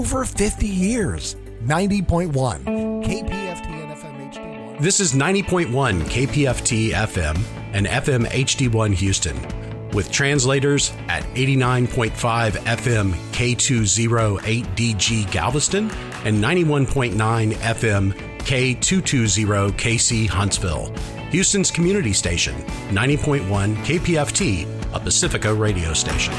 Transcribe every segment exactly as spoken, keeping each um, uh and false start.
over fifty years. ninety point one K P F T and F M H D one. This is ninety point one K P F T F M and F M H D one Houston, with translators at eighty-nine point five F M K two oh eight D G Galveston and ninety-one point nine F M K two twenty K C Huntsville. Houston's community station, ninety point one K P F T, a Pacifica radio station.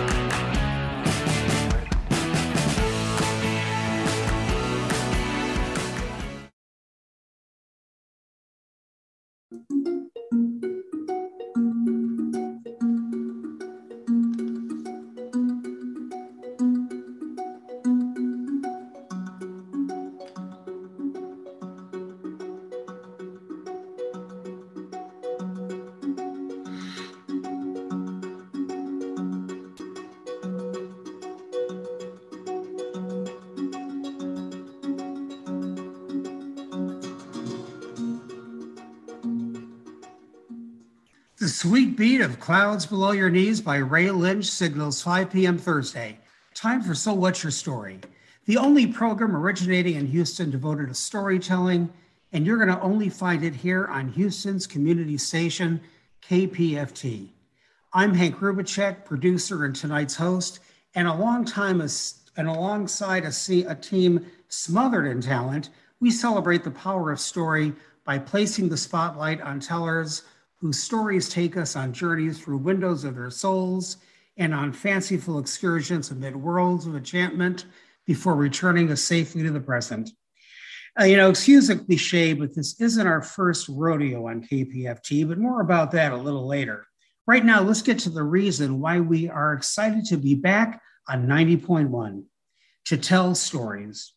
The Sweet Beat of Clouds Below Your Knees by Ray Lynch signals five p.m. Thursday. Time for So What's Your Story? The only program originating in Houston devoted to storytelling, and you're going to only find it here on Houston's community station, K P F T. I'm Hank Rubicek, producer and tonight's host, and a long time as, and alongside a, a team smothered in talent, we celebrate the power of story by placing the spotlight on tellers whose stories take us on journeys through windows of their souls and on fanciful excursions amid worlds of enchantment before returning us safely to the present. Uh, you know, excuse the cliche, but this isn't our first rodeo on K P F T, but more about that a little later. Right now, let's get to the reason why we are excited to be back on ninety point one, to tell stories.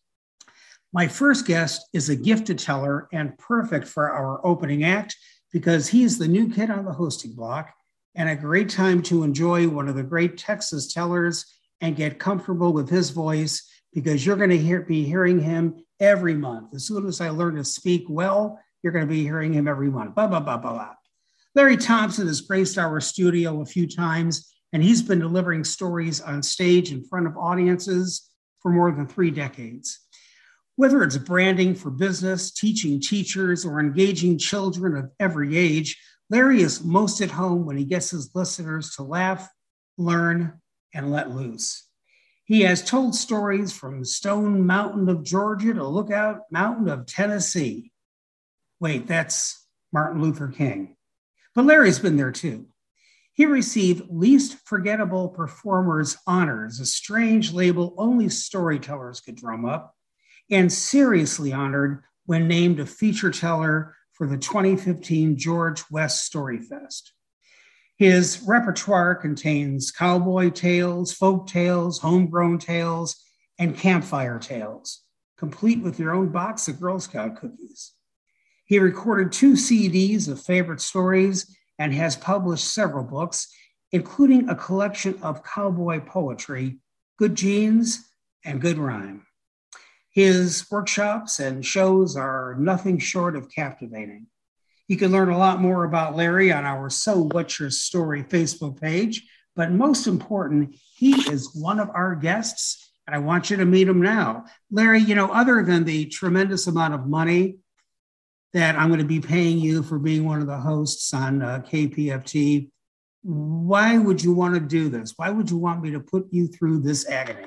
My first guest is a gifted teller and perfect for our opening act, because he's the new kid on the hosting block and a great time to enjoy one of the great Texas tellers and get comfortable with his voice, because you're going to hear, be hearing him every month. As soon as I learn to speak well, you're going to be hearing him every month. Blah, blah, blah, blah, blah. Larry Thompson has graced our studio a few times, and he's been delivering stories on stage in front of audiences for more than three decades. Whether it's branding for business, teaching teachers, or engaging children of every age, Larry is most at home when he gets his listeners to laugh, learn, and let loose. He has told stories from Stone Mountain of Georgia to Lookout Mountain of Tennessee. Wait, that's Martin Luther King. But Larry's been there too. He received Least Forgettable Performers Honors, a strange label only storytellers could drum up, and seriously honored when named a feature teller for the twenty fifteen George West Story Fest. His repertoire contains cowboy tales, folk tales, homegrown tales, and campfire tales, complete with your own box of Girl Scout cookies. He recorded two C Ds of favorite stories and has published several books, including a collection of cowboy poetry, Good Genes and Good Rhyme. His workshops and shows are nothing short of captivating. You can learn a lot more about Larry on our So What's Your Story Facebook page, but most important, he is one of our guests, and I want you to meet him now. Larry, you know, other than the tremendous amount of money that I'm going to be paying you for being one of the hosts on uh, K P F T, why would you want to do this? Why would you want me to put you through this agony?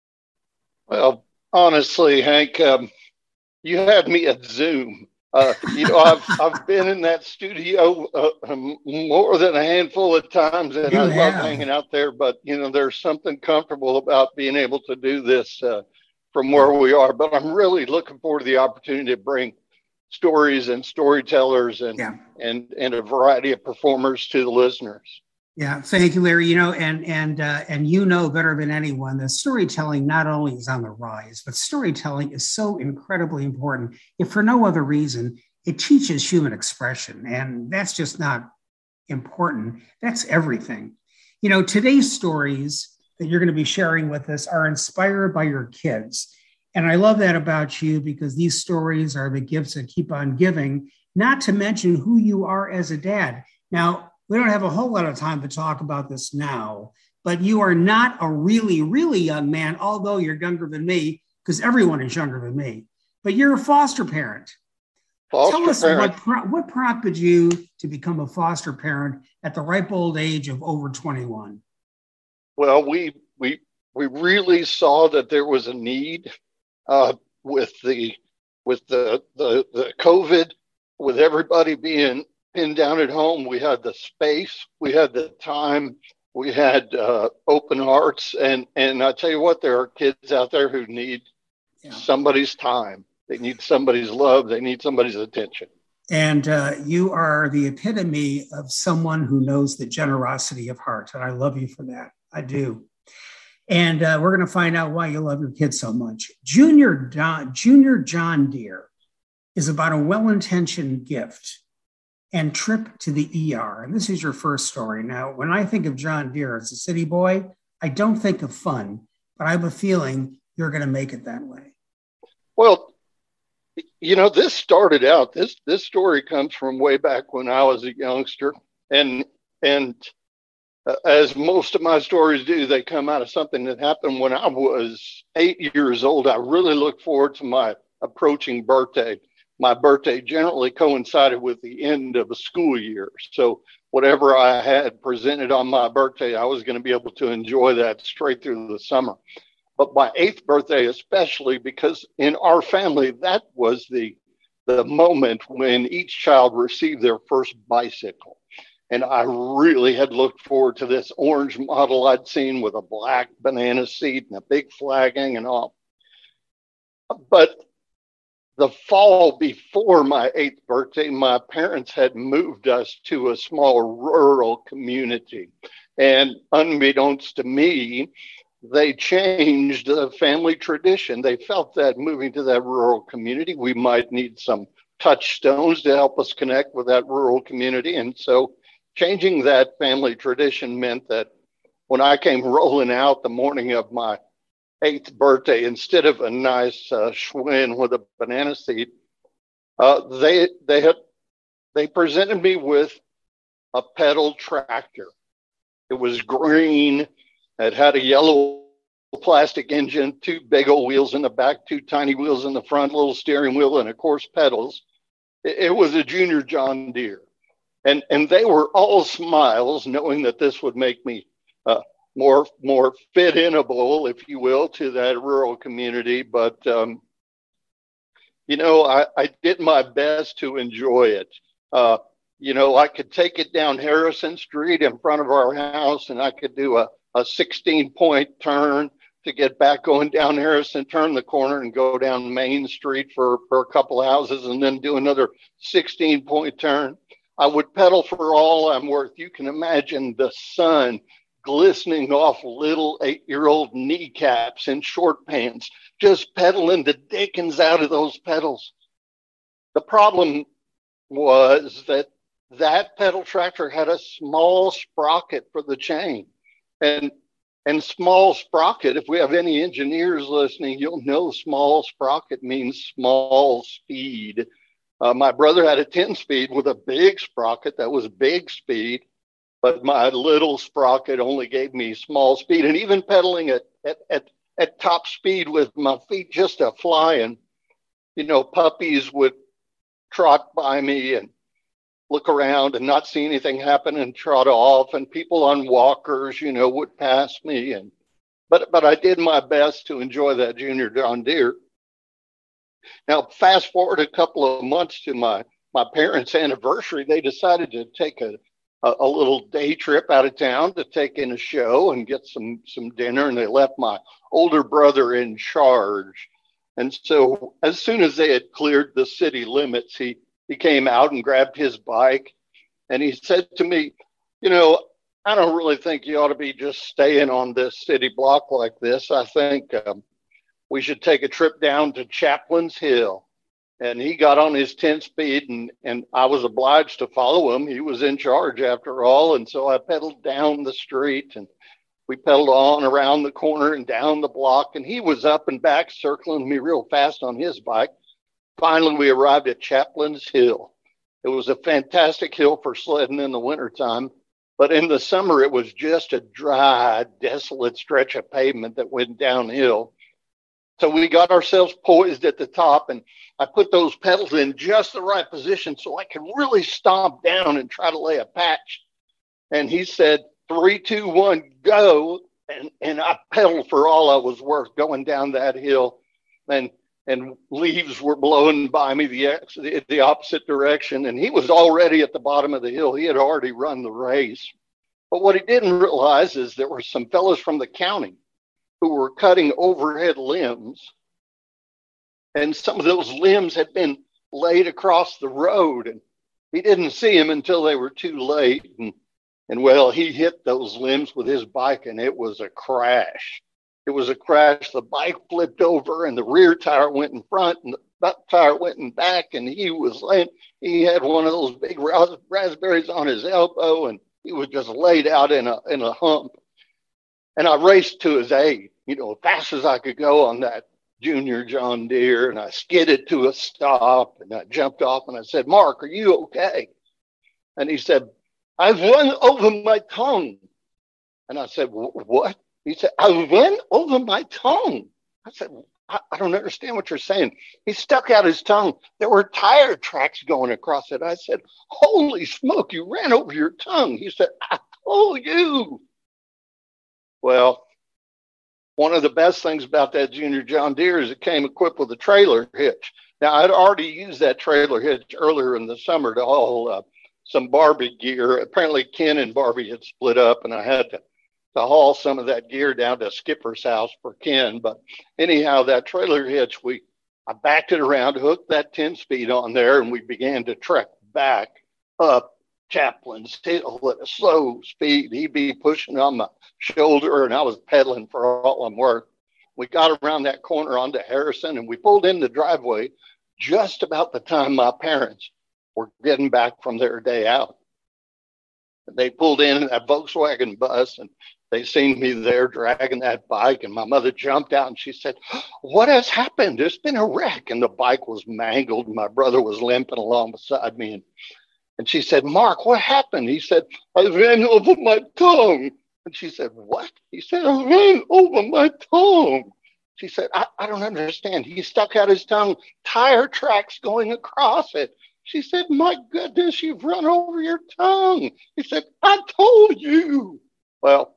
Well, honestly, Hank, um, you had me at Zoom. Uh, you know, I've I've been in that studio uh, um, more than a handful of times, and You I have. love hanging out there. But you know, there's something comfortable about being able to do this uh, from where we are. But I'm really looking forward to the opportunity to bring stories and storytellers and Yeah. and and a variety of performers to the listeners. Yeah, thank you, Larry. You know, and and uh, and you know better than anyone that storytelling not only is on the rise, but storytelling is so incredibly important. If for no other reason, it teaches human expression, and that's just not important. That's everything. You know, today's stories that you're going to be sharing with us are inspired by your kids, and I love that about you, because these stories are the gifts that keep on giving. Not to mention who you are as a dad. Now, we don't have a whole lot of time to talk about this now, but you are not a really, really young man, although you're younger than me, because everyone is younger than me. But you're a foster parent. Foster Tell us parent. what, pro- what prompted you to become a foster parent at the ripe old age of over twenty-one? Well, we we we really saw that there was a need uh, with the with the, the the COVID, with everybody being pinned down at home. We had the space, we had the time, we had uh, open hearts, and and I tell you what, there are kids out there who need yeah. somebody's time. They need somebody's love. They need somebody's attention. And uh, you are the epitome of someone who knows the generosity of heart. And I love you for that. I do. And uh, we're going to find out why you love your kids so much. Junior Don, Junior John Deere is about a well-intentioned gift and trip to the E R. And this is your first story. Now, when I think of John Deere as a city boy, I don't think of fun, but I have a feeling you're going to make it that way. Well, you know, this started out, this this story comes from way back when I was a youngster. And and uh, as most of my stories do, they come out of something that happened when I was eight years old. I really look forward to my approaching birthday. My birthday generally coincided with the end of a school year. So whatever I had presented on my birthday, I was going to be able to enjoy that straight through the summer. But my eighth birthday, especially, because in our family, that was the, the moment when each child received their first bicycle. And I really had looked forward to this orange model I'd seen with a black banana seat and a big flag hanging off. But the fall before my eighth birthday, my parents had moved us to a small rural community. And unbeknownst to me, they changed the family tradition. They felt that moving to that rural community, we might need some touchstones to help us connect with that rural community. And so changing that family tradition meant that when I came rolling out the morning of my eighth birthday, instead of a nice uh, Schwinn with a banana seat, uh, they they had they presented me with a pedal tractor. It was green. It had a yellow plastic engine, two big old wheels in the back, two tiny wheels in the front, little steering wheel, and of course pedals. It, it was a Junior John Deere, and and they were all smiles, knowing that this would make me uh, more more fit-inable, if you will, to that rural community. But um, you know, I, I did my best to enjoy it. Uh, you know, I could take it down Harrison Street in front of our house, and I could do a a sixteen point turn to get back going down Harrison, turn the corner and go down Main Street for, for a couple of houses, and then do another sixteen point turn. I would pedal for all I'm worth. You can imagine the sun glistening off little eight-year-old kneecaps and short pants, just pedaling the dickens out of those pedals. The problem was that that pedal tractor had a small sprocket for the chain. And and small sprocket, if we have any engineers listening, you'll know small sprocket means small speed. Uh, my brother had a ten speed with a big sprocket that was big speed, but my little sprocket only gave me small speed. And even pedaling at, at, at, at top speed with my feet just a flying, you know, puppies would trot by me and look around and not see anything happen and trot off, and people on walkers, you know, would pass me. And but but I did my best to enjoy that Junior John Deere. Now, fast forward a couple of months to my my parents' anniversary, they decided to take a, a a little day trip out of town to take in a show and get some some dinner, and they left my older brother in charge. And so as soon as they had cleared the city limits, he He came out and grabbed his bike, and he said to me, you know, I don't really think you ought to be just staying on this city block like this. I think um, we should take a trip down to Chaplin's Hill. And he got on his ten speed, and, and I was obliged to follow him. He was in charge after all. And so I pedaled down the street, and we pedaled on around the corner and down the block. And he was up and back circling me real fast on his bike. Finally, we arrived at Chaplin's Hill. It was a fantastic hill for sledding in the wintertime. But in the summer, it was just a dry, desolate stretch of pavement that went downhill. So we got ourselves poised at the top, and I put those pedals in just the right position so I could really stomp down and try to lay a patch. And he said, three, two, one, go. And, and I pedaled for all I was worth going down that hill, and, and leaves were blowing by me the, the, the opposite direction. And he was already at the bottom of the hill. He had already run the race. But what he didn't realize is there were some fellows from the county who were cutting overhead limbs. And some of those limbs had been laid across the road. And he didn't see them until they were too late. And, and well, he hit those limbs with his bike, and it was a crash. It was a crash. The bike flipped over, and the rear tire went in front, and the back tire went in back. And he was laying, he had one of those big raspberries on his elbow, and he was just laid out in a in a hump. And I raced to his aid, you know, as fast as I could go on that Junior John Deere. And I skidded to a stop, and I jumped off, and I said, Mark, are you okay? And he said, I've run over my tongue. And I said, what? He said, I ran over my tongue. I said, I, I don't understand what you're saying. He stuck out his tongue. There were tire tracks going across it. I said, holy smoke, you ran over your tongue. He said, I told you. Well, one of the best things about that Junior John Deere is it came equipped with a trailer hitch. Now, I'd already used that trailer hitch earlier in the summer to haul uh, some Barbie gear. Apparently, Ken and Barbie had split up, and I had to, to haul some of that gear down to Skipper's house for Ken. But anyhow, that trailer hitch, we I backed it around, hooked that ten speed on there, and we began to trek back up Chaplin's Hill at a slow speed. He'd be pushing on my shoulder, and I was pedaling for all I'm worth. We got around that corner onto Harrison, and we pulled in the driveway just about the time my parents were getting back from their day out. They pulled in that Volkswagen bus, and they seen me there dragging that bike, and my mother jumped out, and she said, what has happened? There's been a wreck. And the bike was mangled, and my brother was limping along beside me. And, and she said, Mark, what happened? He said, I ran over my tongue. And she said, what? He said, I ran over my tongue. She said, I, I don't understand. He stuck out his tongue, tire tracks going across it. She said, my goodness, you've run over your tongue. He said, I told you. Well,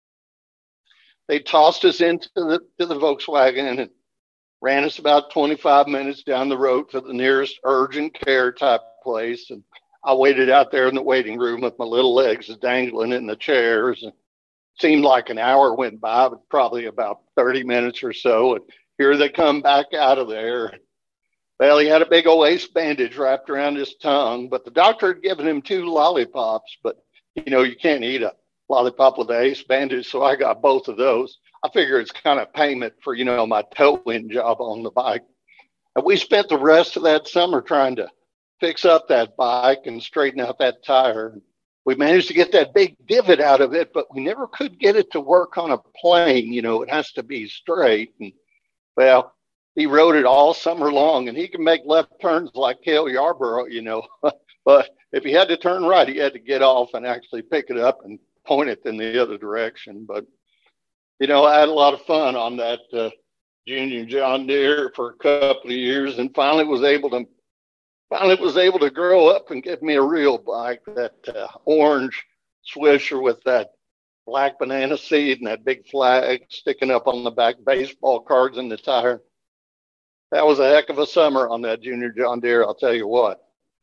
they tossed us into the, to the Volkswagen and ran us about twenty-five minutes down the road to the nearest urgent care type place. And I waited out there in the waiting room with my little legs dangling in the chairs. And it seemed like an hour went by, but probably about thirty minutes or so. And here they come back out of there. Well, he had a big old ace bandage wrapped around his tongue, but the doctor had given him two lollipops. But, you know, you can't eat a lollipop with an ace bandage, so I got both of those. I figure it's kind of payment for, you know, my towing job on the bike. And we spent the rest of that summer trying to fix up that bike and straighten out that tire. We managed to get that big divot out of it, but we never could get it to work on a plane. You know, it has to be straight. And, well, he rode it all summer long, and he can make left turns like Cale Yarborough, you know. But if he had to turn right, he had to get off and actually pick it up and point it in the other direction. But, you know, I had a lot of fun on that uh, Junior John Deere for a couple of years, and finally was able to finally was able to grow up and get me a real bike, that uh, orange Swisher with that black banana seed and that big flag sticking up on the back, baseball cards in the tire. That was a heck of a summer on that Junior John Deere, I'll tell you what.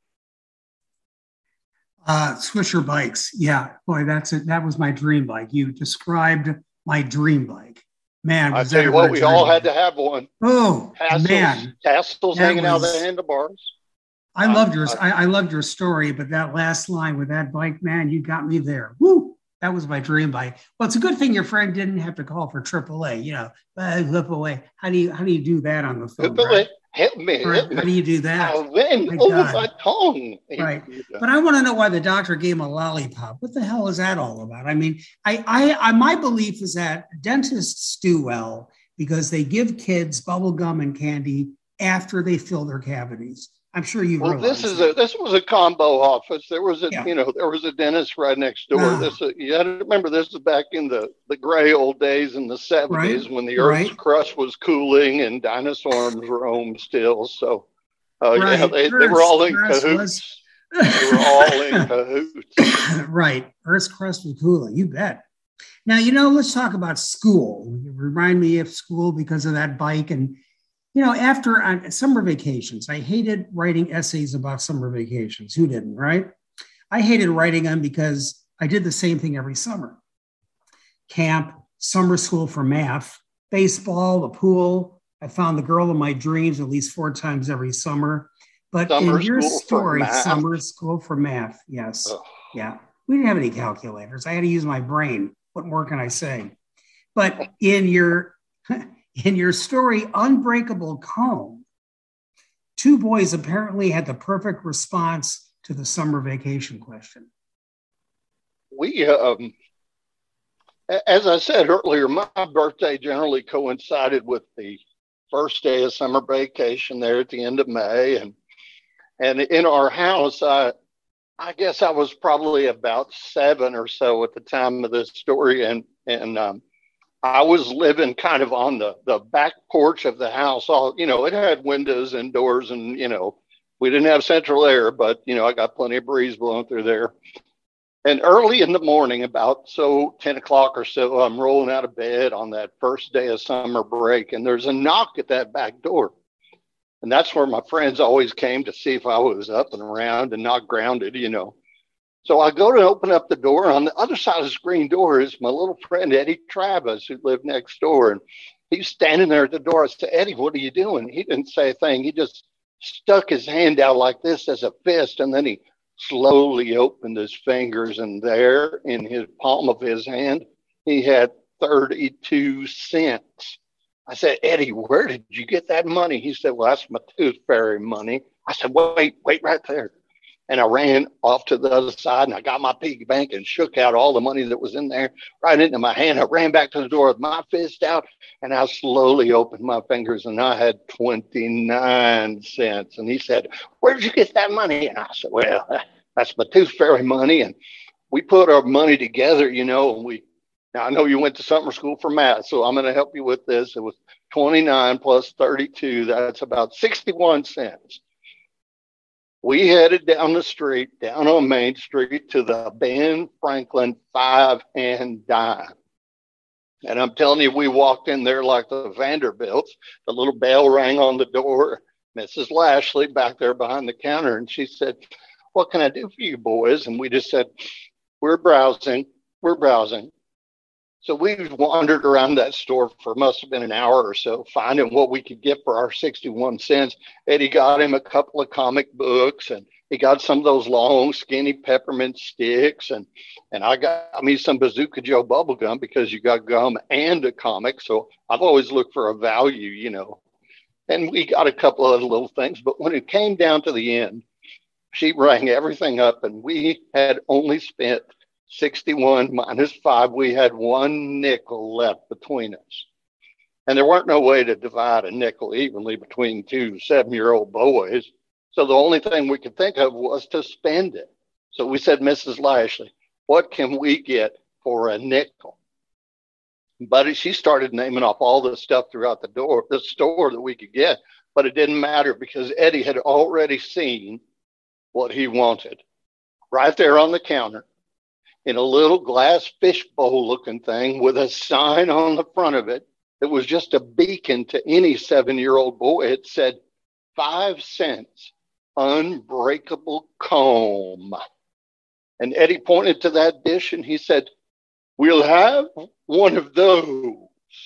Uh, Swisher bikes. Yeah, boy, that's it. That was my dream bike. You described my dream bike. Man, I tell you what, we all had to have one. Oh, tassels, man. Tassels hanging was, out of the handlebars. I loved your I, I loved your story, but that last line with that bike, man, you got me there. Woo! That was my dream bike. Well, it's a good thing your friend didn't have to call for triple A. You know, uh, triple A. How do you how do you do that on the phone? triple A, right? Help me, help me. How do you do that? I went my over God. my tongue. Right. But I want to know why the doctor gave him a lollipop. What the hell is that all about? I mean, I, I, I my belief is that dentists do well because they give kids bubble gum and candy after they fill their cavities. I'm sure you Well, realize this is that. a this was a combo office. There was a Yeah. you know there was a dentist right next door. Ah, This uh, you got to remember this is back in the the gray old days in the right, seventies when the Earth's right, crust was cooling and dinosaurs roamed still. So uh, yeah, right. they they were Earth's all in crust was cahoots. They were all in cahoots. right. Earth's crust was cooling. You bet. Now, you know, let's talk about school. You remind me of school because of that bike. And, you know, after on summer vacations, I hated writing essays about summer vacations. Who didn't, right? I hated writing them because I did the same thing every summer. Camp, summer school for math, baseball, the pool. I found the girl of my dreams at least four times every summer. But Summer in your school for story, math. summer school for math, yes. Oh. Yeah. We didn't have any calculators. I had to use my brain. What more can I say? But in your in your story, Unbreakable Comb, two boys apparently had the perfect response to the summer vacation question. We, um, as I said earlier, my birthday generally coincided with the first day of summer vacation there at the end of May, and and in our house, I I guess I was probably about seven or so at the time of this story, and and um, I was living kind of on the the back porch of the house. All you know, it had windows and doors, and you know, we didn't have central air, but you know, I got plenty of breeze blowing through there. And early in the morning, about so ten o'clock or so, I'm rolling out of bed on that first day of summer break, and there's a knock at that back door. And that's where my friends always came to see if I was up and around and not grounded, you know. So I go to open up the door. On the other side of the screen door is my little friend, Eddie Travis, who lived next door. And he's standing there at the door. I said, Eddie, what are you doing? He didn't say a thing. He just stuck his hand out like this as a fist. And then he slowly opened his fingers. And there in his palm of his hand, he had thirty-two cents. I said, Eddie, where did you get that money? He said, well, that's my tooth fairy money. I said, wait, wait right there. And I ran off to the other side, and I got my piggy bank and shook out all the money that was in there right into my hand. I ran back to the door with my fist out, and I slowly opened my fingers, and I had twenty-nine cents. And he said, where did you get that money? And I said, well, that's my tooth fairy money. And we put our money together, you know, and we Now, I know you went to summer school for math, so I'm going to help you with this. It was twenty-nine plus thirty-two. That's about sixty-one cents. We headed down the street, down on Main Street to the Ben Franklin five and dime. And I'm telling you, we walked in there like the Vanderbilts. The little bell rang on the door. Missus Lashley back there behind the counter. And she said, what can I do for you boys? And we just said, we're browsing. We're browsing. So we wandered around that store for must have been an hour or so, finding what we could get for our sixty-one cents. Eddie got him a couple of comic books, and he got some of those long, skinny peppermint sticks. And, and I got me some Bazooka Joe bubble gum because you got gum and a comic. So I've always looked for a value, you know. And we got a couple of little things. But when it came down to the end, she rang everything up, and we had only spent sixty-one minus five. We had one nickel left between us. And there weren't no way to divide a nickel evenly between two seven-year-old boys. So the only thing we could think of was to spend it. So we said, Missus Lashley, what can we get for a nickel? But she started naming off all the stuff throughout the door, the store that we could get. But it didn't matter because Eddie had already seen what he wanted right there on the counter, in a little glass fishbowl looking thing with a sign on the front of it that was just a beacon to any seven-year-old boy. It said, five cents, Unbreakable Comb. And Eddie pointed to that dish and he said, we'll have one of those.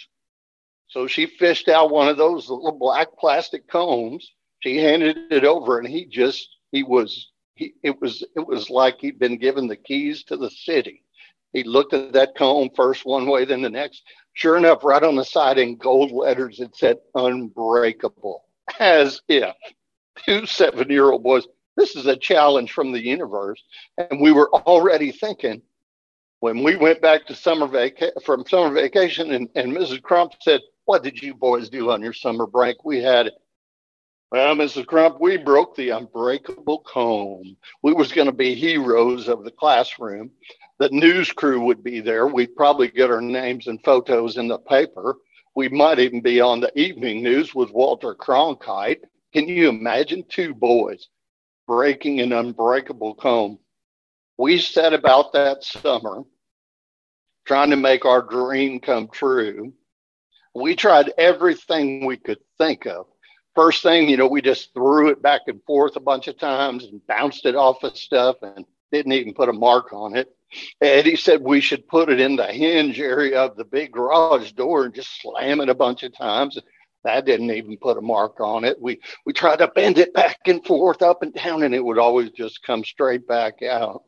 So she fished out one of those little black plastic combs. She handed it over and he just, he was He, it was it was like he'd been given the keys to the city. He looked at that comb first one way, then the next. Sure enough, right on the side in gold letters, it said Unbreakable, as if two seven-year-old boys, this is a challenge from the universe. And we were already thinking, when we went back to summer vaca- from summer vacation, and, and Missus Crump said, what did you boys do on your summer break? We had Well, Missus Crump, we broke the unbreakable comb. We was going to be heroes of the classroom. The news crew would be there. We'd probably get our names and photos in the paper. We might even be on the evening news with Walter Cronkite. Can you imagine two boys breaking an unbreakable comb? We set about that summer trying to make our dream come true. We tried everything we could think of. First thing, you know, we just threw it back and forth a bunch of times and bounced it off of stuff and didn't even put a mark on it. Eddie said we should put it in the hinge area of the big garage door and just slam it a bunch of times. That didn't even put a mark on it. We we tried to bend it back and forth, up and down, and it would always just come straight back out.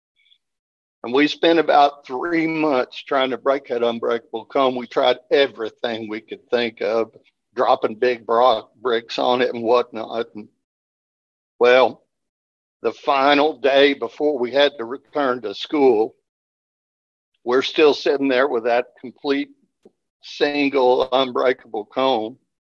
And we spent about three months trying to break that unbreakable comb. We tried everything we could think of, dropping big bricks on it and whatnot. And, well, the final day before we had to return to school, we're still sitting there with that complete single unbreakable comb.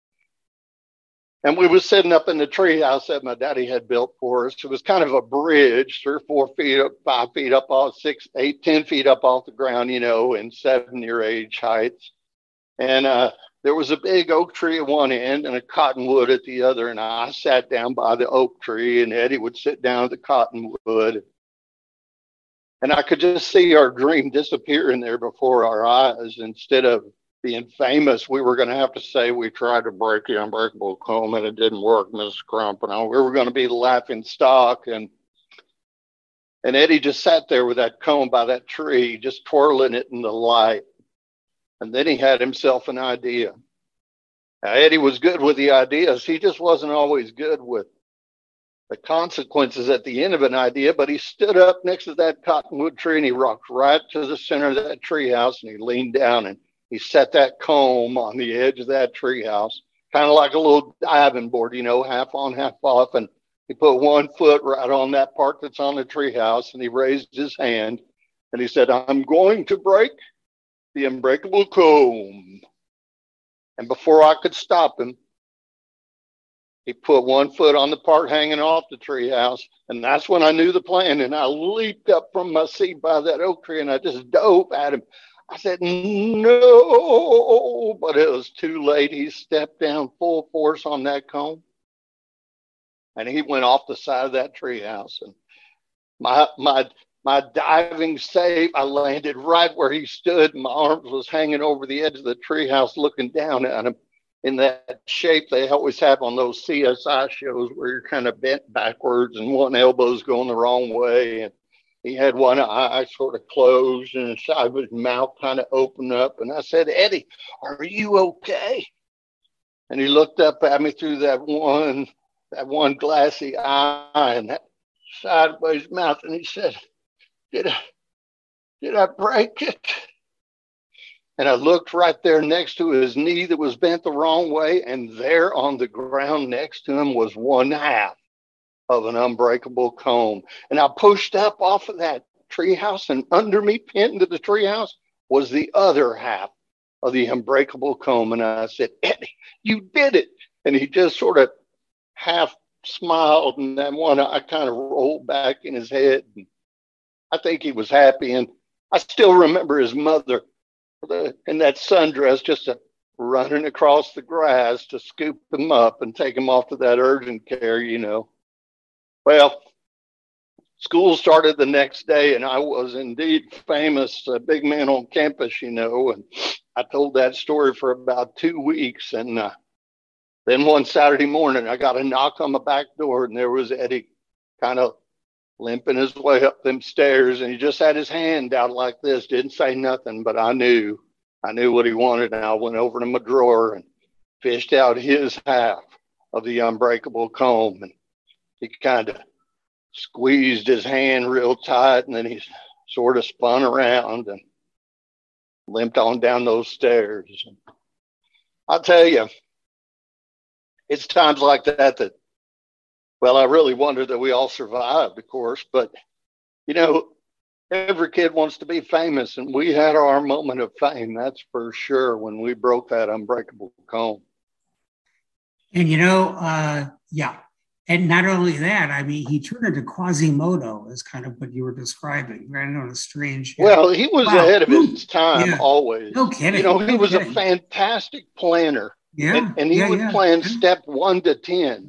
And we were sitting up in the treehouse that my daddy had built for us. It was kind of a bridge, three or four feet up, five feet up off, six, eight, ten feet up off the ground, you know, in seven-year age heights. And uh, there was a big oak tree at one end and a cottonwood at the other. And I sat down by the oak tree, and Eddie would sit down at the cottonwood. And I could just see our dream disappear in there before our eyes. Instead of being famous, we were going to have to say we tried to break the unbreakable comb and it didn't work, Missus Crump. And we were going to be the laughing stock. And and Eddie just sat there with that comb by that tree, just twirling it in the light. And then he had himself an idea. Now, Eddie was good with the ideas. He just wasn't always good with the consequences at the end of an idea. But he stood up next to that cottonwood tree and he rocked right to the center of that treehouse and he leaned down and he set that comb on the edge of that treehouse, kind of like a little diving board, you know, half on, half off. And he put one foot right on that part that's on the treehouse, and he raised his hand and he said, "I'm going to break the unbreakable comb." And before I could stop him, he put one foot on the part hanging off the treehouse, and that's when I knew the plan. And I leaped up from my seat by that oak tree and I just dove at him. I said, "No," but it was too late. He stepped down full force on that comb, and he went off the side of that treehouse. And my my my diving save, I landed right where he stood. And my arms was hanging over the edge of the treehouse, looking down at him in that shape they always have on those C S I shows, where you're kind of bent backwards and one elbow's going the wrong way, and he had one eye sort of closed and the side of his mouth kind of opened up. And I said, "Eddie, are you okay?" And he looked up at me through that one, that one glassy eye and that sideways mouth. And he said, did I, did I break it? And I looked right there next to his knee that was bent the wrong way. And there on the ground next to him was one half of an unbreakable comb. And I pushed up off of that treehouse, and under me, pinned to the treehouse, was the other half of the unbreakable comb. And I said, "Eddie, you did it." And he just sort of half smiled, and then one eye kind of rolled back in his head. And I think he was happy. And I still remember his mother in that sundress, just a running across the grass to scoop him up and take him off to that urgent care, you know. Well, school started the next day, and I was indeed famous, a big man on campus, you know, and I told that story for about two weeks. And uh, then one Saturday morning, I got a knock on the back door, and there was Eddie kind of limping his way up them stairs, and he just had his hand out like this, didn't say nothing, but I knew, I knew what he wanted. And I went over to my drawer and fished out his half of the unbreakable comb, and he kind of squeezed his hand real tight, and then he sort of spun around and limped on down those stairs. And I'll tell you, it's times like that that, well, I really wonder that we all survived, of course. But, you know, every kid wants to be famous, and we had our moment of fame, that's for sure, when we broke that unbreakable comb. And, you know, uh, yeah. And not only that, I mean, he turned into Quasimodo, is kind of what you were describing. Right? I know it's strange. Yeah. Well, he was Wow. ahead of his time Yeah. always. No kidding. You know, he no was kidding. a fantastic planner. Yeah. And, and he yeah, would yeah. plan yeah. step one to ten.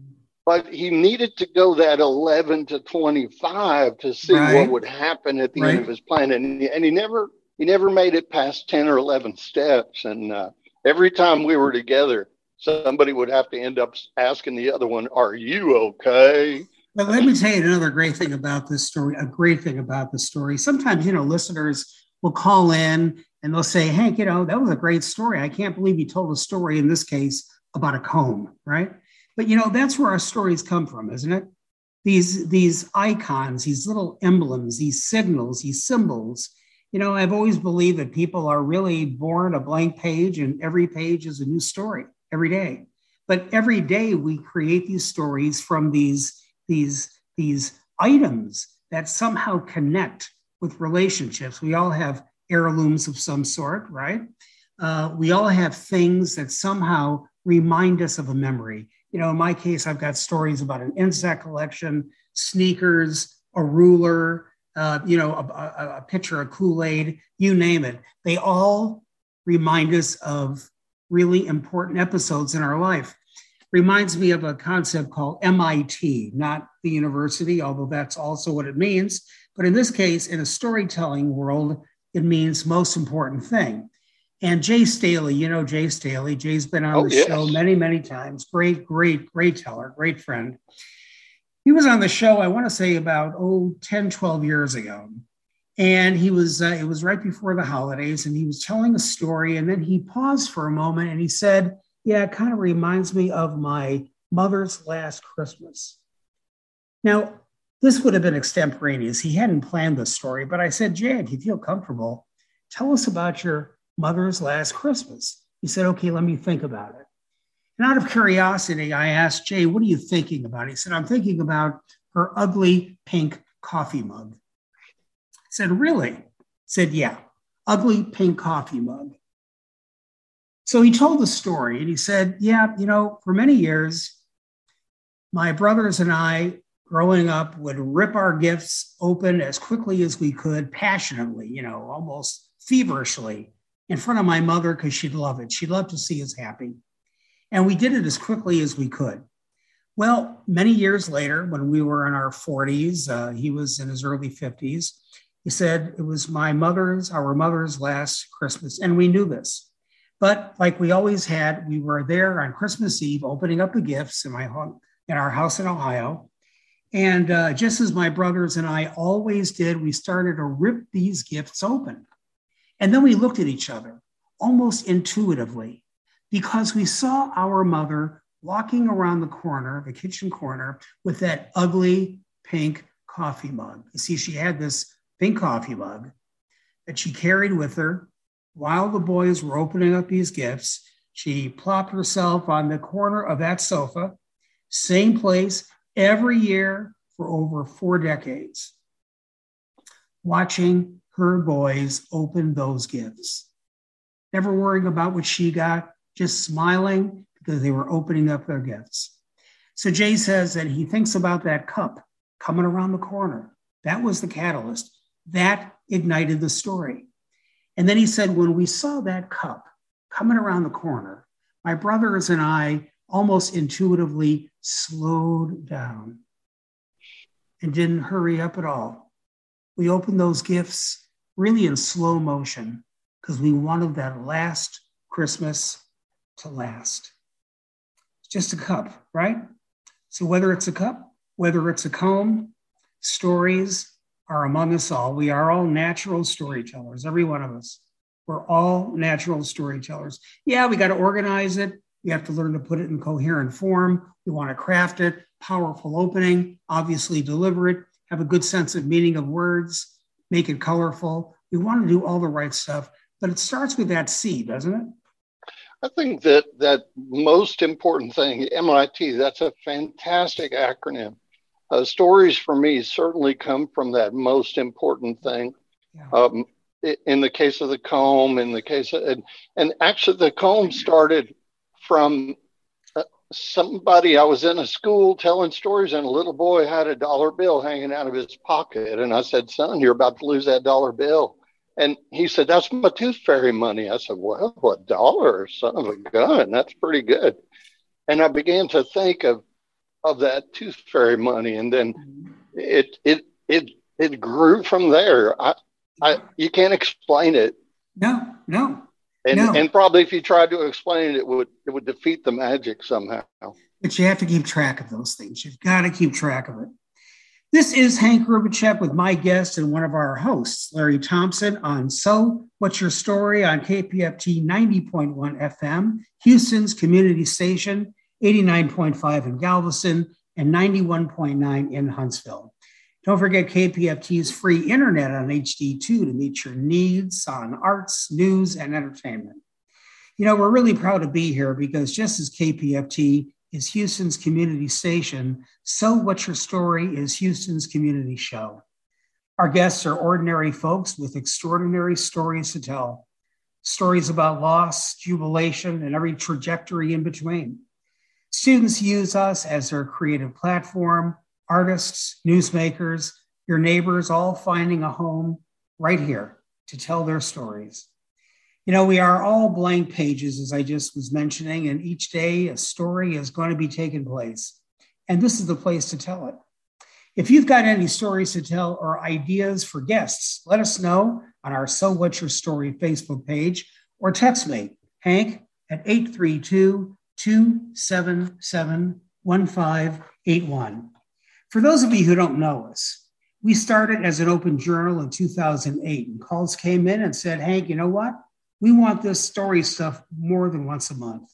But he needed to go that eleven to twenty-five to see Right. what would happen at the Right. end of his plan. And, and he never he never made it past ten or eleven steps. And uh, every time we were together, somebody would have to end up asking the other one, "Are you okay?" But let me tell you another great thing about this story, a great thing about the story. Sometimes, you know, listeners will call in and they'll say, Hank, you know, that was a great story. I can't believe you told a story, in this case, about a comb, right? But, you know, that's where our stories come from, isn't it? These, these icons, these little emblems, these signals, these symbols. You know, I've always believed that people are really born a blank page, and every page is a new story every day. But every day we create these stories from these, these, these items that somehow connect with relationships. We all have heirlooms of some sort, right? Uh, we all have things that somehow remind us of a memory. You know, in my case, I've got stories about an insect collection, sneakers, a ruler, uh, you know, a, a, a pitcher of Kool-Aid, you name it. They all remind us of really important episodes in our life. Reminds me of a concept called M I T, not the university, although that's also what it means. But in this case, in a storytelling world, it means most important thing. And Jay Staley, you know Jay Staley. Jay's been on Oh, the yes. show many, many times. Great, great, great teller, great friend. He was on the show, I want to say about, oh, ten, twelve years ago. And he was, uh, it was right before the holidays, and he was telling a story. And then he paused for a moment and he said, yeah, it kind of reminds me of my mother's last Christmas. Now, this would have been extemporaneous. He hadn't planned the story, but I said, Jay, if you feel comfortable, tell us about your mother's last Christmas. He said, okay, let me think about it. And out of curiosity, I asked Jay, what are you thinking about? He said, I'm thinking about her ugly pink coffee mug. I said, really? He said, yeah, ugly pink coffee mug. So he told the story and he said, yeah, you know, for many years, my brothers and I growing up would rip our gifts open as quickly as we could, passionately, you know, almost feverishly, in front of my mother, because she'd love it. She'd love to see us happy. And we did it as quickly as we could. Well, many years later, when we were in our forties, uh, he was in his early fifties, he said, it was my mother's, our mother's last Christmas. And we knew this. But like we always had, we were there on Christmas Eve, opening up the gifts in my home, in our house in Ohio. And uh, just as my brothers and I always did, we started to rip these gifts open. And then we looked at each other almost intuitively, because we saw our mother walking around the corner, the kitchen corner, with that ugly pink coffee mug. You see, she had this pink coffee mug that she carried with her while the boys were opening up these gifts. She plopped herself on the corner of that sofa, same place every year for over four decades, watching her boys open those gifts, never worrying about what she got, just smiling because they were opening up their gifts. So Jay says that he thinks about that cup coming around the corner. That was the catalyst. That ignited the story. And then he said, when we saw that cup coming around the corner, my brothers and I almost intuitively slowed down and didn't hurry up at all. We opened those gifts really in slow motion because we wanted that last Christmas to last. It's just a cup, right? So whether it's a cup, whether it's a comb, stories are among us all. We are all natural storytellers, every one of us. We're all natural storytellers. Yeah, we got to organize it. We have to learn to put it in coherent form. We want to craft it, powerful opening, obviously deliver it, have a good sense of meaning of words, make it colorful. We want to do all the right stuff, but it starts with that C, doesn't it? I think that that most important thing, M I T, that's a fantastic acronym. Uh, stories for me certainly come from that most important thing. Yeah. Um, in the case of the comb, in the case of, and, and actually the comb started from uh, somebody, I was in a school telling stories, and a little boy had a dollar bill hanging out of his pocket. And I said, son, you're about to lose that dollar bill. And he said, that's my tooth fairy money. I said, well, a dollar, son of a gun, that's pretty good. And I began to think of of that tooth fairy money, and then it it it it grew from there. I, I you can't explain it. No, no. And no. and probably if you tried to explain it, it would it would defeat the magic somehow. But you have to keep track of those things. You've got to keep track of it. This is Hank Rubicek with my guest and one of our hosts, Larry Thompson, on So What's Your Story on K P F T ninety point one F M, Houston's community station, eighty-nine point five in Galveston, and ninety-one point nine in Huntsville. Don't forget K P F T's free internet on H D two to meet your needs on arts, news, and entertainment. You know, we're really proud to be here because just as K P F T is Houston's community station, So What's Your Story is Houston's community show. Our guests are ordinary folks with extraordinary stories to tell. Stories about loss, jubilation, and every trajectory in between. Students use us as their creative platform, artists, newsmakers, your neighbors, all finding a home right here to tell their stories. You know, we are all blank pages, as I just was mentioning, and each day a story is going to be taking place. And this is the place to tell it. If you've got any stories to tell or ideas for guests, let us know on our So What's Your Story Facebook page or text me, Hank, at eight three two, two seven seven, one five eight one. For those of you who don't know us, we started as an open journal in two thousand eight, and calls came in and said, Hank, you know what? We want this story stuff more than once a month.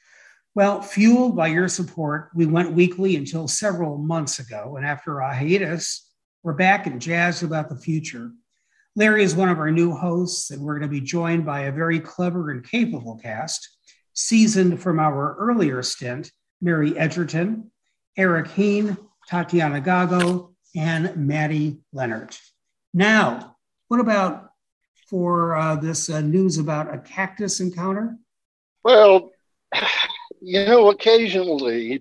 Well, fueled by your support, we went weekly until several months ago, and after a hiatus, we're back and jazzed about the future. Larry is one of our new hosts, and we're going to be joined by a very clever and capable cast, seasoned from our earlier stint, Mary Edgerton, Eric Heen, Tatiana Gago, and Maddie Leonard. Now, what about for uh, this uh, news about a cactus encounter? Well, you know, occasionally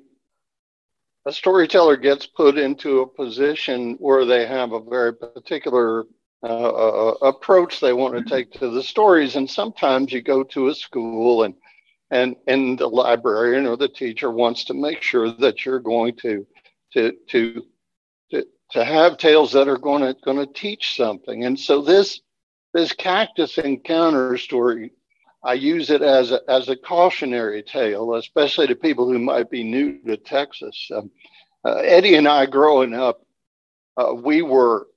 a storyteller gets put into a position where they have a very particular uh, uh, approach they want to take to the stories. And sometimes you go to a school and and and the librarian or the teacher wants to make sure that you're going to to to to, to have tales that are going to going to teach something. And so this this cactus encounter story, I use it as a, as a cautionary tale, especially to people who might be new to Texas. Um, uh, Eddie and I growing up, uh, we were,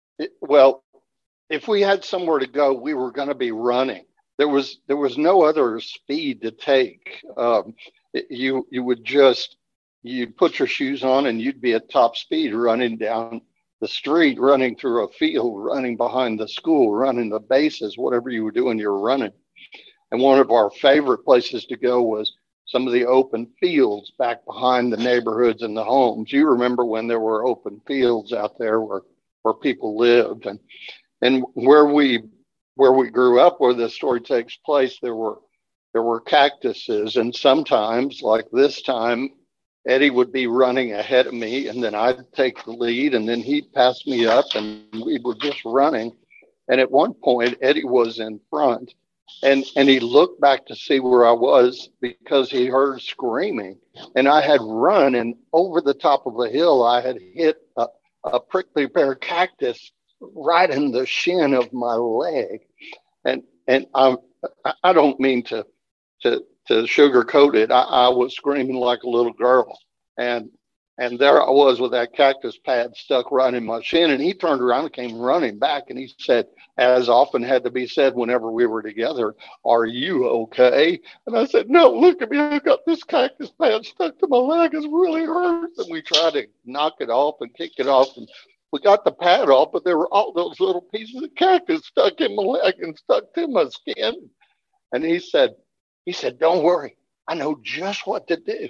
well, if we had somewhere to go, we were going to be running. There was there was no other speed to take. Um, you you would just, you'd put your shoes on and you'd be at top speed running down the street, running through a field, running behind the school, running the bases, whatever you were doing, you're running. And one of our favorite places to go was some of the open fields back behind the neighborhoods and the homes. You remember when there were open fields out there where, where people lived. And and where we where we grew up, where the story takes place, there were there were cactuses. And sometimes, like this time, Eddie would be running ahead of me, and then I'd take the lead, and then he'd pass me up, and we were just running. And at one point, Eddie was in front. And and he looked back to see where I was because he heard screaming. And I had run, and over the top of a hill, I had hit a, a prickly pear cactus right in the shin of my leg. And and I I don't mean to to to sugarcoat it. I, I was screaming like a little girl. And and there I was with that cactus pad stuck right in my shin. And he turned around and came running back. And he said, as often had to be said whenever we were together, "Are you okay?" And I said, "No, look at me. I got this cactus pad stuck to my leg. It really hurts." And we tried to knock it off and kick it off. And we got the pad off, but there were all those little pieces of cactus stuck in my leg and stuck to my skin. And he said, he said, "Don't worry. I know just what to do."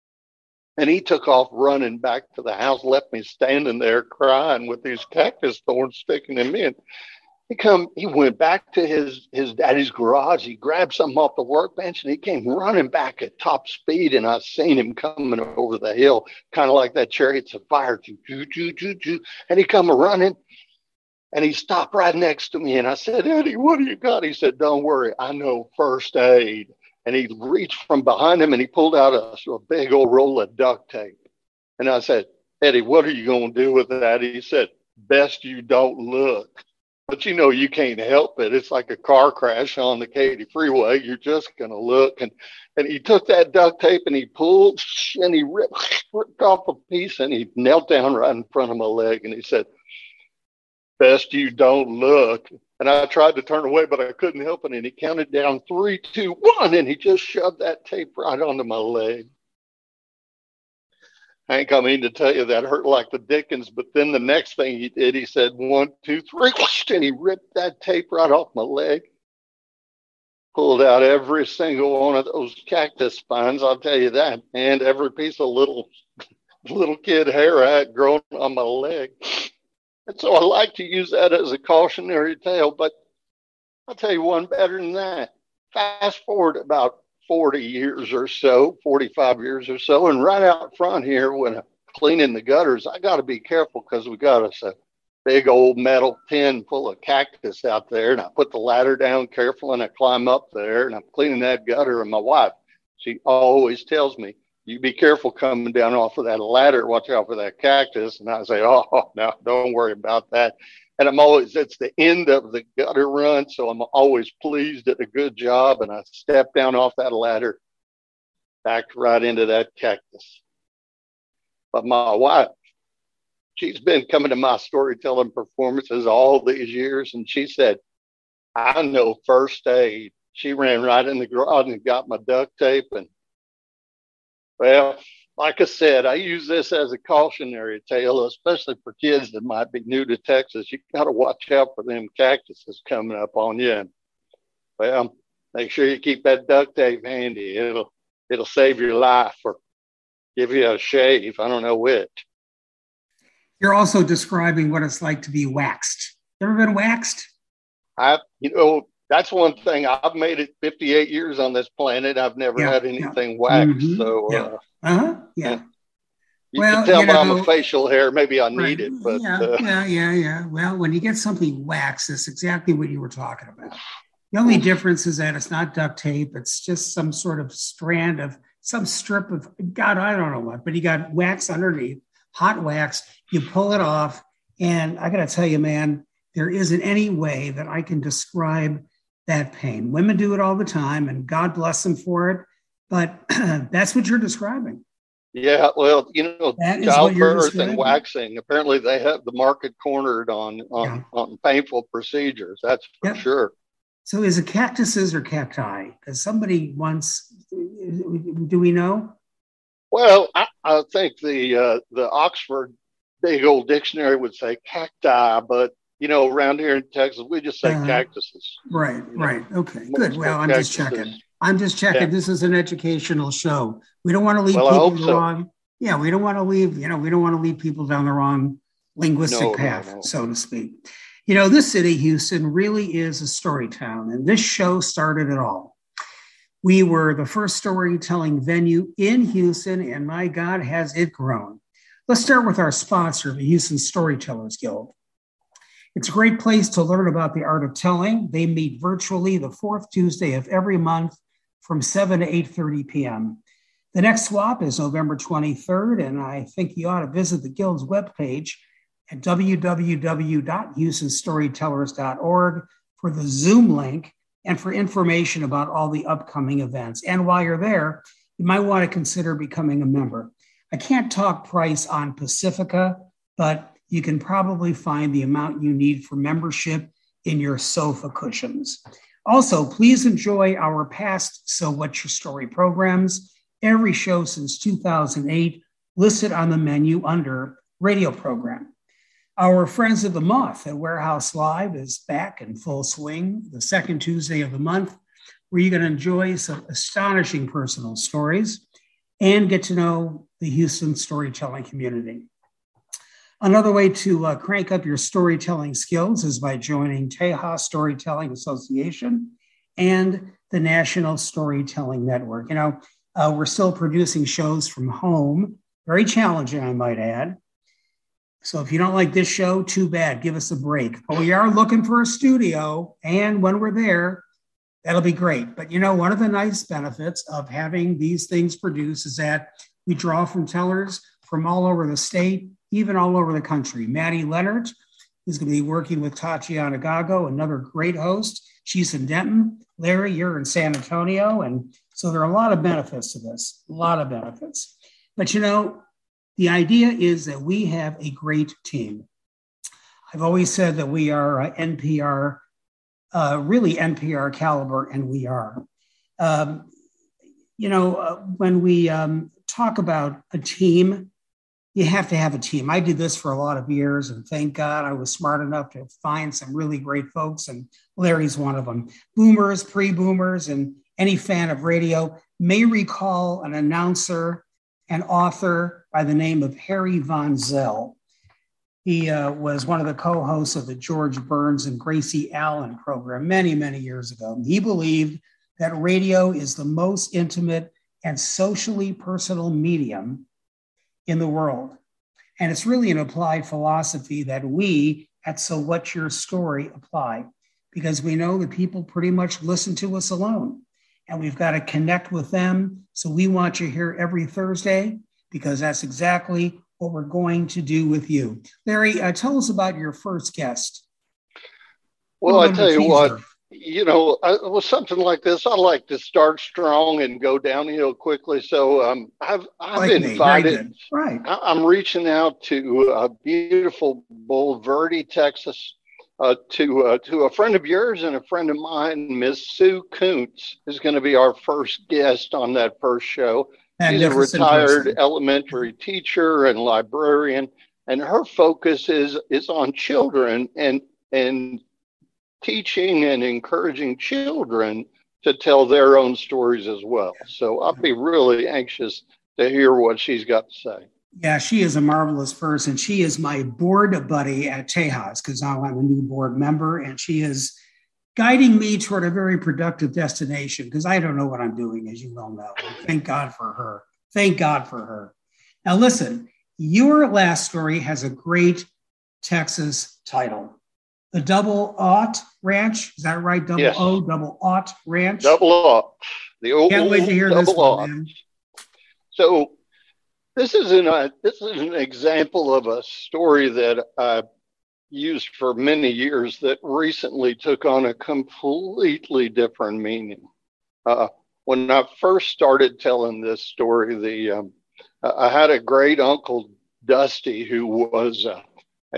And he took off running back to the house, left me standing there crying with these cactus thorns sticking in me. And, He come, he went back to his, his daddy's garage. He grabbed something off the workbench and he came running back at top speed. And I seen him coming over the hill, kind of like that Chariots of Fire. Choo, choo, choo, choo, choo. And he come running and he stopped right next to me. And I said, Eddie, what do you got? He said, don't worry, I know first aid. And he reached from behind him and he pulled out a, a big old roll of duct tape. And I said, Eddie, what are you going to do with that? He said, best you don't look. But, you know, you can't help it. It's like a car crash on the Katy freeway. You're just going to look. And, and he took that duct tape and he pulled and he ripped, ripped off a piece and he knelt down right in front of my leg. And he said, best you don't look. And I tried to turn away, but I couldn't help it. And he counted down three, two, one. And he just shoved that tape right onto my leg. Hank, I mean to tell you that hurt like the dickens, but then the next thing he did, he said, one, two, three, and he ripped that tape right off my leg, pulled out every single one of those cactus spines, I'll tell you that, and every piece of little, little kid hair I had grown on my leg. And so I like to use that as a cautionary tale, but I'll tell you one better than that. Fast forward about forty years or so, forty-five years or so. And right out front here, when I'm cleaning the gutters, I got to be careful because we got us a big old metal tin full of cactus out there. And I put the ladder down careful and I climb up there and I'm cleaning that gutter. And my wife, she always tells me, you be careful coming down off of that ladder. Watch out for that cactus. And I say, oh, no, don't worry about that. And I'm always, it's the end of the gutter run. So I'm always pleased at a good job. And I step down off that ladder, backed right into that cactus. But my wife, she's been coming to my storytelling performances all these years. And she said, I know first aid. She ran right in the garage and got my duct tape. And well, like I said, I use this as a cautionary tale, especially for kids that might be new to Texas. You got to watch out for them cactuses coming up on you. And, well, make sure you keep that duct tape handy. It'll it'll save your life or give you a shave. I don't know which. You're also describing what it's like to be waxed. You ever been waxed? I, you know, that's one thing. I've made it fifty-eight years on this planet. I've never yeah, had anything yeah. waxed. Mm-hmm. So, yeah. uh, uh-huh. yeah. You well, can tell you know, by my facial hair, maybe I right. need it. But yeah, uh, yeah, yeah, yeah. Well, when you get something waxed, it's exactly what you were talking about. The only difference is that it's not duct tape. It's just some sort of strand of some strip of, God, I don't know what, but you got wax underneath, hot wax. You pull it off. And I got to tell you, man, there isn't any way that I can describe that pain. Women do it all the time, and God bless them for it. But that's what you're describing. Yeah, well, you know, childbirth and waxing, apparently they have the market cornered on on, yeah. on painful procedures. That's for yep. sure. So is it cactuses or cacti? Because somebody once, do we know? Well, I, I think the uh, the Oxford big old dictionary would say cacti, but you know, around here in Texas, we just say uh, cactuses. Right, right. Okay, good. Well, I'm cactuses. just checking. I'm just checking. Yeah. This is an educational show. We don't want to leave well, people so. wrong. Yeah, we don't want to leave, you know, we don't want to lead people down the wrong linguistic no, path, no, no. so to speak. You know, this city, Houston, really is a story town, and this show started it all. We were the first storytelling venue in Houston, and my God, has it grown. Let's start with our sponsor, the Houston Storytellers Guild. It's a great place to learn about the art of telling. They meet virtually the fourth Tuesday of every month from seven to eight thirty p.m. The next swap is November twenty-third, and I think you ought to visit the Guild's webpage at w w w dot houston storytellers dot org for the Zoom link and for information about all the upcoming events. And while you're there, you might want to consider becoming a member. I can't talk price on Pacifica, but you can probably find the amount you need for membership in your sofa cushions. Also, please enjoy our past So What's Your Story programs. Every show since two thousand eight listed on the menu under radio program. Our Friends of the Month at Warehouse Live is back in full swing the second Tuesday of the month, where you're going to enjoy some astonishing personal stories and get to know the Houston storytelling community. Another way to uh, crank up your storytelling skills is by joining Tejas Storytelling Association and the National Storytelling Network. You know, uh, we're still producing shows from home, very challenging, I might add. So if you don't like this show, too bad, give us a break. But we are looking for a studio, and when we're there, that'll be great. But you know, one of the nice benefits of having these things produced is that we draw from tellers from all over the state, even all over the country. Maddie Leonard, who's going to be working with Tatiana Gago, another great host. She's in Denton. Larry, you're in San Antonio. And so there are a lot of benefits to this, a lot of benefits. But you know, the idea is that we have a great team. I've always said that we are uh, N P R, uh, really N P R caliber, and we are. Um, you know, uh, when we um, talk about a team, you have to have a team. I did this for a lot of years, and thank God I was smart enough to find some really great folks, and Larry's one of them. Boomers, pre-boomers, and any fan of radio may recall an announcer and author by the name of Harry Von Zell. He uh, was one of the co-hosts of the George Burns and Gracie Allen program many, many years ago. He believed that radio is the most intimate and socially personal medium in the world. And it's really an applied philosophy that we at So What's Your Story apply, because we know that people pretty much listen to us alone. And we've got to connect with them. So we want you here every Thursday, because that's exactly what we're going to do with you. Larry, uh, tell us about your first guest. Well, I tell you what, you know, I, with something like this, I like to start strong and go downhill quickly. So um, I've I've like invited, right. I, I'm reaching out to uh, beautiful Bulverde, Texas, Uh, to uh, to a friend of yours and a friend of mine, Miss Sue Kuntz, is going to be our first guest on that first show. She's a retired person. Elementary teacher and librarian, and her focus is is on children and and teaching and encouraging children to tell their own stories as well. So I'll be really anxious to hear what she's got to say. Yeah, she is a marvelous person. She is my board buddy at Tejas, because now I'm a new board member, and she is guiding me toward a very productive destination, because I don't know what I'm doing, as you well know. Thank God for her. Thank God for her. Now, listen, your last story has a great Texas title. The Double Aught Ranch. Is that right? Double yes. O, Double Aught Ranch. Double Aught. The old Can't wait to hear Double this Aught. one, man. So, This is an uh, this is an example of a story that I used for many years that recently took on a completely different meaning. Uh, when I first started telling this story, the um, I had a great uncle, Dusty, who was uh,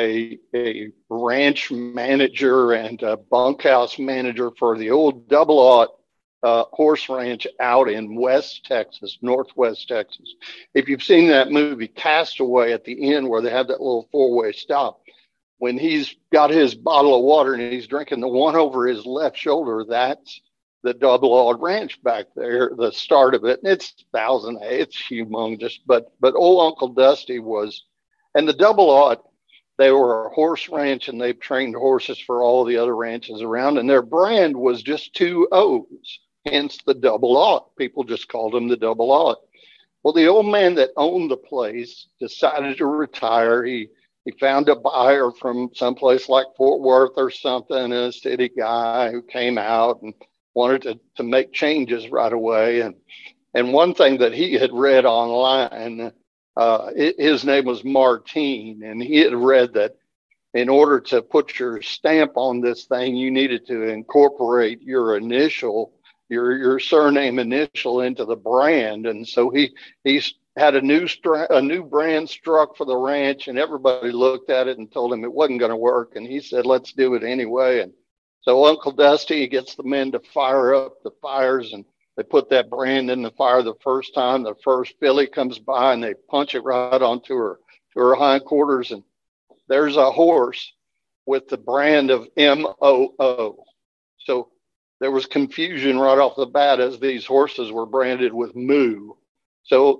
a a ranch manager and a bunkhouse manager for the old Double Aught Uh, horse ranch out in West Texas, Northwest Texas. If you've seen that movie Castaway at the end where they have that little four-way stop, when he's got his bottle of water and he's drinking the one over his left shoulder, that's the Double Aught Ranch back there, the start of it. And it's thousand, it's humongous, but but old Uncle Dusty was, and the Double Aught, they were a horse ranch and they've trained horses for all the other ranches around, and their brand was just two O's. Hence the Double Aught. People just called him the Double Aught. Well, the old man that owned the place decided to retire. He he found a buyer from someplace like Fort Worth or something, a city guy who came out and wanted to, to make changes right away. And and one thing that he had read online, uh, it, his name was Martine, and he had read that in order to put your stamp on this thing, you needed to incorporate your initial your your surname initial into the brand. And so he he's had a new stra- a new brand struck for the ranch, and everybody looked at it and told him it wasn't going to work, and he said, let's do it anyway. And so Uncle Dusty gets the men to fire up the fires, and they put that brand in the fire the first time. The first filly comes by and they punch it right onto her to her hindquarters, and there's a horse with the brand of M O O. So there was confusion right off the bat as these horses were branded with Moo. So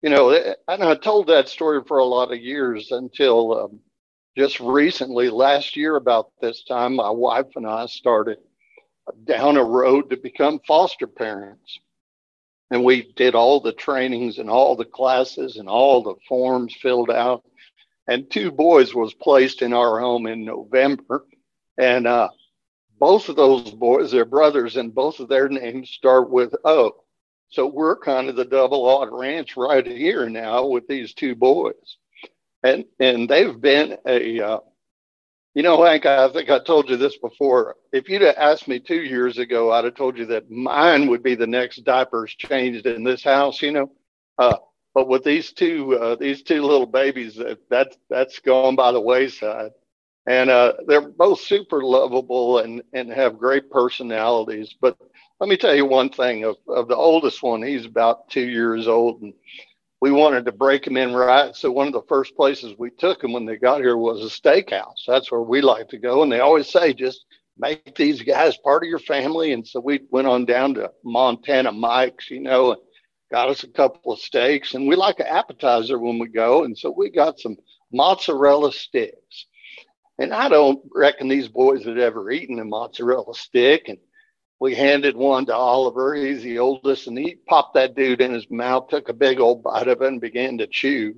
you know, and I told that story for a lot of years until um, just recently, last year about this time, my wife and I started down a road to become foster parents. And we did all the trainings and all the classes and all the forms filled out. And two boys was placed in our home in November. And uh, both of those boys, they're brothers, and both of their names start with O. So we're kind of the double odd ranch right here now with these two boys. And and they've been a, uh, you know, Hank, I think I told you this before. If you'd have asked me two years ago, I'd have told you that mine would be the next diapers changed in this house, you know. Uh, but with these two, uh, these two little babies, that that's, that's gone by the wayside. And uh, they're both super lovable and, and have great personalities. But let me tell you one thing, of, of the oldest one, he's about two years old, and we wanted to break him in right. So one of the first places we took him when they got here was a steakhouse. That's where we like to go. And they always say, just make these guys part of your family. And so we went on down to Montana Mike's, you know, and got us a couple of steaks. And we like an appetizer when we go. And so we got some mozzarella sticks. And I don't reckon these boys had ever eaten a mozzarella stick. And we handed one to Oliver. He's the oldest, and he popped that dude in his mouth, took a big old bite of it, and began to chew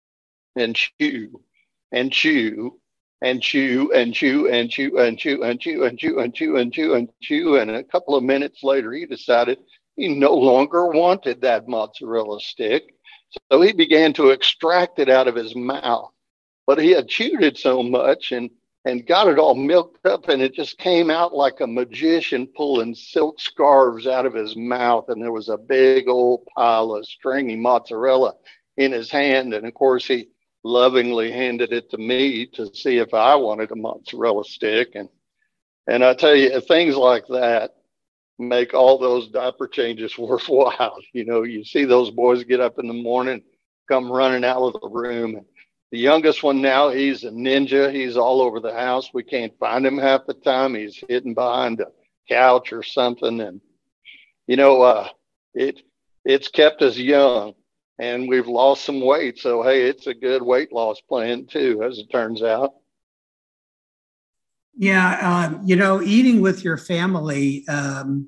and chew and chew and chew and chew and chew and chew and chew and chew and chew and chew and chew. And a couple of minutes later, he decided he no longer wanted that mozzarella stick. So he began to extract it out of his mouth. But he had chewed it so much and and got it all milked up, and it just came out like a magician pulling silk scarves out of his mouth. And there was a big old pile of stringy mozzarella in his hand. And of course, he lovingly handed it to me to see if I wanted a mozzarella stick. And, and I tell you, things like that make all those diaper changes worthwhile. You know, you see those boys get up in the morning, come running out of the room. And the youngest one now, he's a ninja. He's all over the house. We can't find him half the time. He's hidden behind a couch or something. And, you know, uh, it it's kept us young, and we've lost some weight. So, hey, it's a good weight loss plan, too, as it turns out. Yeah, um, you know, eating with your family um,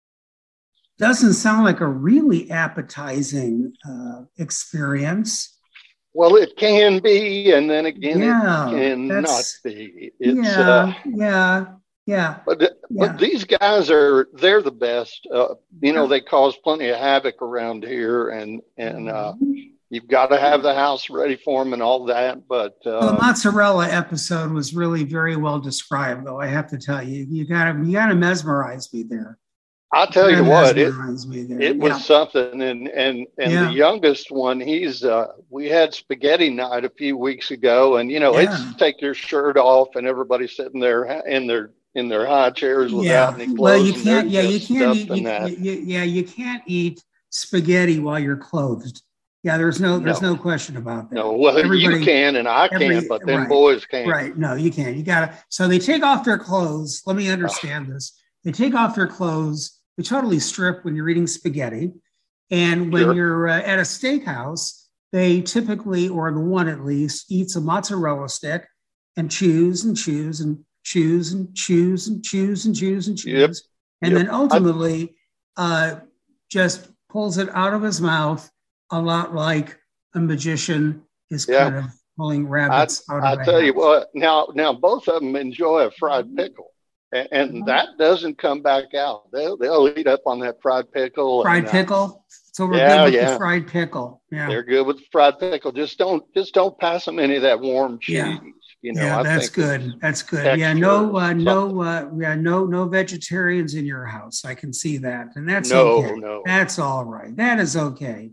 doesn't sound like a really appetizing uh, experience. Well, it can be, and then again, yeah, it cannot be. It's, yeah, uh, yeah, yeah. But yeah. but these guys are, they're the best. Uh, you know, they cause plenty of havoc around here, and, and uh, you've got to have the house ready for them and all that. But uh, well, the mozzarella episode was really very well described, though, I have to tell you. You got to you got to mesmerize me there. I'll tell you what, it, it was yeah. something. And and and yeah. the youngest one, he's uh, we had spaghetti night a few weeks ago, and you know, yeah. it's take your shirt off, and everybody's sitting there in their in their high chairs without yeah. any clothes. Well, you can't. Yeah, you can't eat. You, you, yeah, you can't eat spaghetti while you're clothed. Yeah, there's no there's no, no question about that. No, well, everybody, you can and I every, can, but then right, boys can't. Right? No, you can't. You gotta. So they take off their clothes. Let me understand oh. this. They take off their clothes. They totally strip when you're eating spaghetti. And when sure. you're uh, at a steakhouse, they typically, or the one at least, eats a mozzarella stick and chews and chews and chews and chews and chews and chews and chews. Yep. And yep. then ultimately uh, just pulls it out of his mouth, a lot like a magician is yeah. kind of pulling rabbits I, out of I tell house. you what, now, now both of them enjoy a fried pickle. And, and that doesn't come back out. They'll, they'll eat up on that fried pickle. Fried and, pickle. So we're yeah, good with yeah. the fried pickle. Yeah, they're good with the fried pickle. Just don't, just don't pass them any of that warm cheese. Yeah, you know, yeah, I that's good. That's good. Yeah, no, uh, no, uh, yeah, no, no vegetarians in your house. I can see that, and that's no, okay. no, that's all right. That is okay.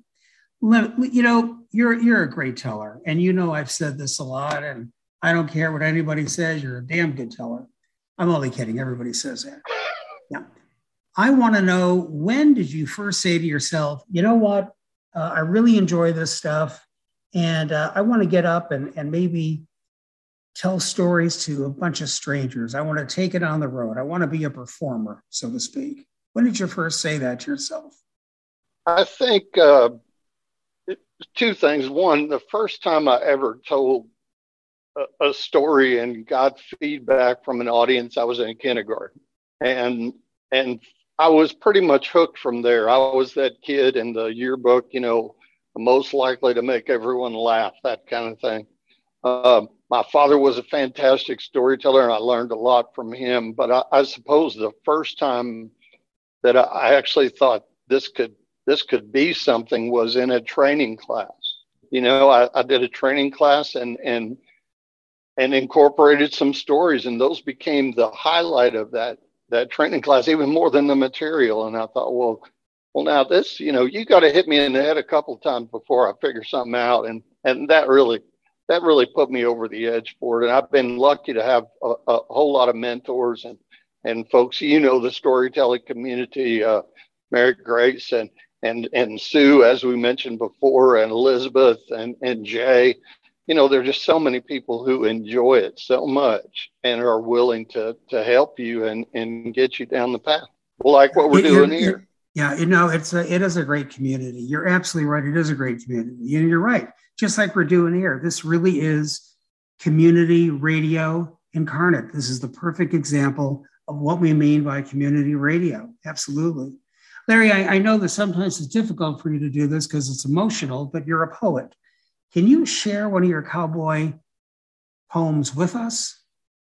You know, you're you're a great teller, and you know I've said this a lot, and I don't care what anybody says. You're a damn good teller. I'm only kidding. Everybody says that. Yeah. I want to know, when did you first say to yourself, you know what, uh, I really enjoy this stuff, and uh, I want to get up and, and maybe tell stories to a bunch of strangers. I want to take it on the road. I want to be a performer, so to speak. When did you first say that to yourself? I think uh, two things. One, the first time I ever told a, a story and got feedback from an audience, I was in kindergarten, and and I was pretty much hooked from there. I was that kid in the yearbook, you know, most likely to make everyone laugh, that kind of thing. Uh, my father was a fantastic storyteller, and I learned a lot from him. But I, I suppose the first time that I actually thought this could this could be something was in a training class. You know, I, I did a training class and and and incorporated some stories, and those became the highlight of that that training class, even more than the material. And I thought, well, well, now this, you know, you got to hit me in the head a couple of times before I figure something out, and and that really that really put me over the edge for it. And I've been lucky to have a, a whole lot of mentors and and folks, you know, the storytelling community, uh, Mary Grace and and and Sue, as we mentioned before, and Elizabeth and and Jay. You know, there are just so many people who enjoy it so much and are willing to to help you and and get you down the path, like what we're it, doing it, here. It, yeah, you know, it's a, it is a great community. You're absolutely right. It is a great community, and you're right. Just like we're doing here, this really is community radio incarnate. This is the perfect example of what we mean by community radio. Absolutely. Larry, I, I know that sometimes it's difficult for you to do this because it's emotional, but you're a poet. Can you share one of your cowboy poems with us?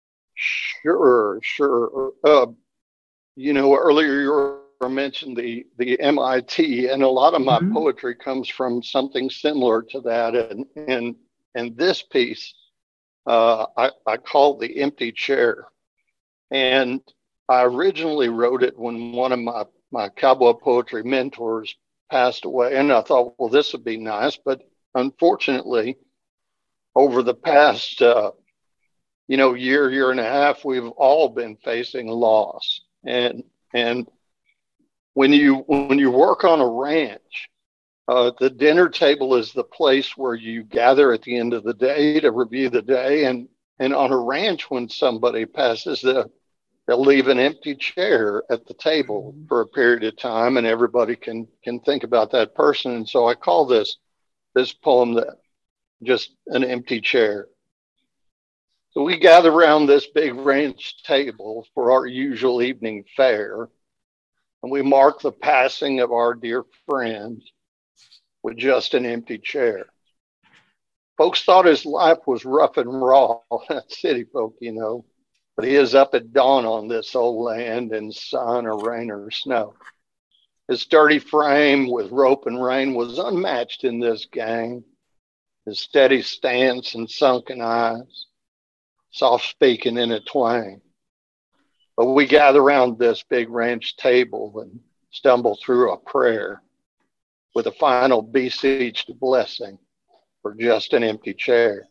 Sure, sure. Uh, you know, earlier you mentioned the, the M I T, and a lot of my mm-hmm. poetry comes from something similar to that. And and and this piece, uh, I, I call The Empty Chair. And I originally wrote it when one of my, my cowboy poetry mentors passed away. And I thought, well, this would be nice. But unfortunately, over the past, uh, you know, year, year and a half, we've all been facing loss. And and when you when you work on a ranch, uh, the dinner table is the place where you gather at the end of the day to review the day. And and on a ranch, when somebody passes, the they'll leave an empty chair at the table for a period of time, and everybody can can think about that person. And so I call this this poem that just an empty chair. So we gather around this big ranch table for our usual evening fare, and we mark the passing of our dear friend with just an empty chair. Folks thought his life was rough and raw, city folk, you know, but he is up at dawn on this old land in sun or rain or snow. His sturdy frame with rope and rein was unmatched in this gang. His steady stance and sunken eyes, soft speaking in a twang. But we gather around this big ranch table and stumble through a prayer with a final beseeched blessing for just an empty chair.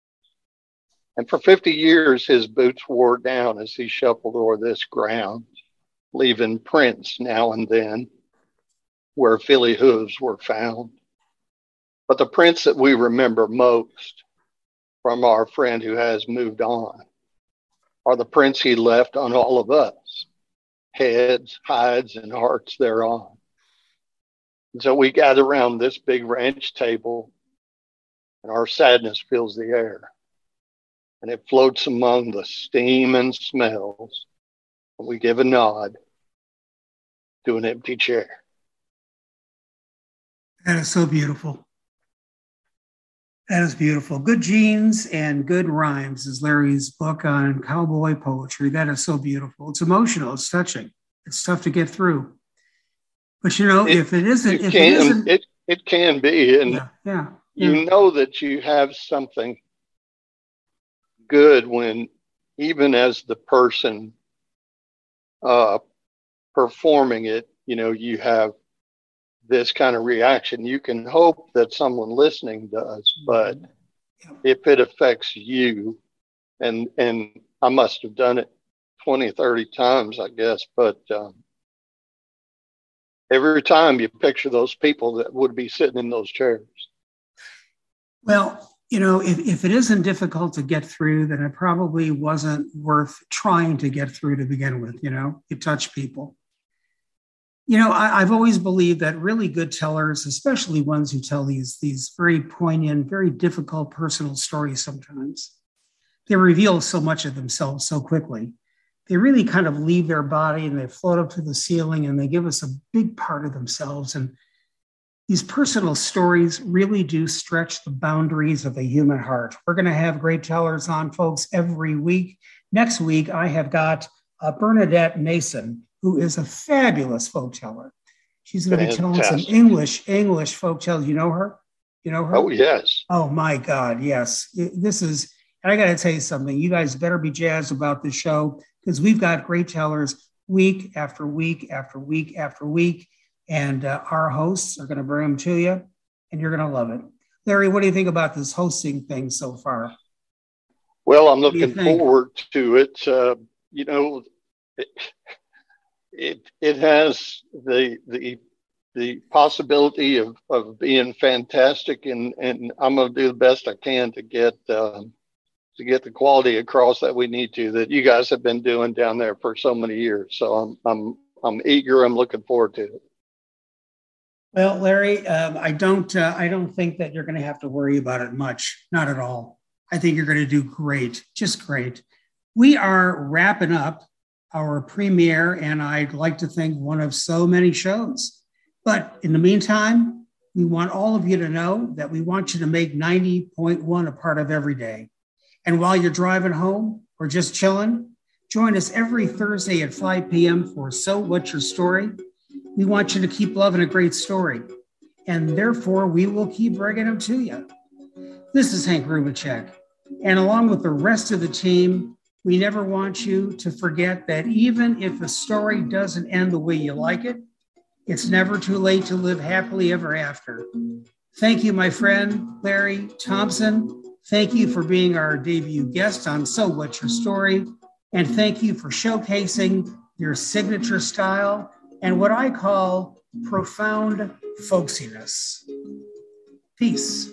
And for fifty years, his boots wore down as he shuffled o'er this ground, leaving prints now and then where filly hooves were found. But the prints that we remember most from our friend who has moved on are the prints he left on all of us, heads, hides, and hearts thereon. And so we gather around this big ranch table, and our sadness fills the air, and it floats among the steam and smells, and we give a nod to an empty chair. That is so beautiful. That is beautiful. Good genes and good rhymes is Larry's book on cowboy poetry. That is so beautiful. It's emotional. It's touching. It's tough to get through. But you know, it, if it isn't, it if can, it isn't, it, it can be, and yeah, yeah, yeah. You know that you have something good when, even as the person uh, performing it, you know, you have this kind of reaction. You can hope that someone listening does, but if it affects you, and and I must have done it twenty, thirty times, I guess, but um, every time you picture those people that would be sitting in those chairs. Well, you know, if, if it isn't difficult to get through, then it probably wasn't worth trying to get through to begin with. You know, you touch people. You know, I, I've always believed that really good tellers, especially ones who tell these, these very poignant, very difficult personal stories sometimes, they reveal so much of themselves so quickly. They really kind of leave their body and they float up to the ceiling and they give us a big part of themselves. And these personal stories really do stretch the boundaries of the human heart. We're going to have great tellers on, folks, every week. Next week, I have got uh, Bernadette Mason, who is a fabulous folk teller. She's going to be telling some English, English folk tales. You know her? You know her? Oh, yes. Oh, my God, yes. This is, and I got to tell you something. You guys better be jazzed about this show because we've got great tellers week after week after week after week. And uh, our hosts are going to bring them to you, and you're going to love it. Larry, what do you think about this hosting thing so far? Well, I'm looking forward to it. Uh, you know, it, it it has the the the possibility of, of being fantastic, and, and I'm going to do the best I can to get uh, to get the quality across that we need to, that you guys have been doing down there for so many years. So I'm I'm I'm eager. I'm looking forward to it. Well, Larry, um, I don't uh, I don't think that you're going to have to worry about it much. Not at all. I think you're going to do great, just great. We are wrapping up our premiere, and I'd like to think one of so many shows. But in the meantime, we want all of you to know that we want you to make ninety point one a part of every day. And while you're driving home or just chilling, join us every Thursday at five p.m. for So What's Your Story? We want you to keep loving a great story, and therefore we will keep bringing them to you. This is Hank Rubacek, and along with the rest of the team, we never want you to forget that even if a story doesn't end the way you like it, it's never too late to live happily ever after. Thank you, my friend, Larry Thompson. Thank you for being our debut guest on So What's Your Story? And thank you for showcasing your signature style and what I call profound folksiness. Peace.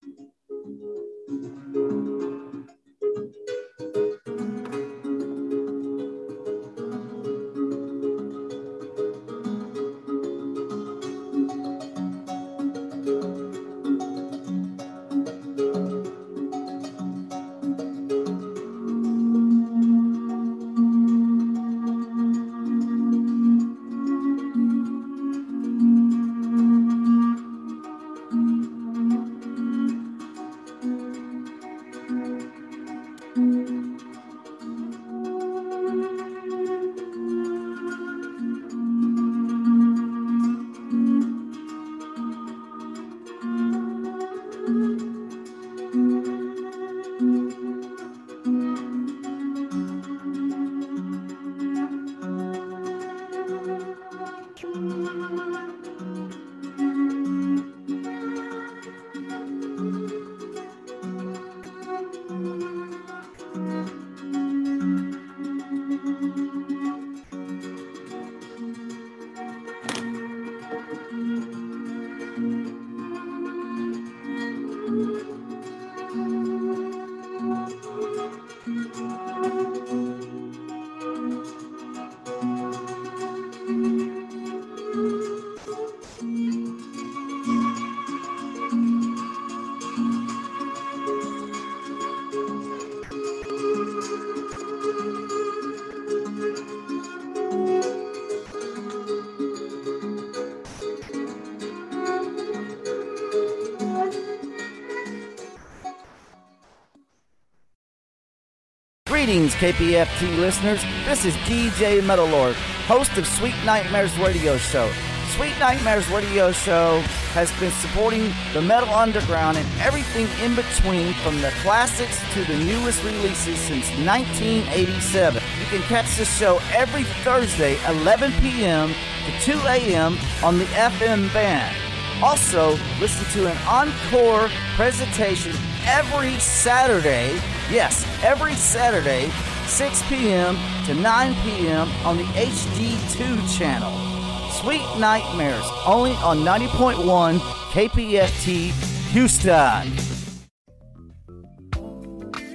Greetings, K P F T listeners. This is D J Metalord, host of Sweet Nightmares Radio Show. Sweet Nightmares Radio Show has been supporting the metal underground and everything in between, from the classics to the newest releases since nineteen eighty-seven. You can catch this show every Thursday, eleven p.m. to two a.m. on the F M band. Also, listen to an encore presentation every Saturday. Yes, every Saturday, six p.m. to nine p.m. on the H D two channel. Sweet Nightmares, only on ninety point one K P F T Houston.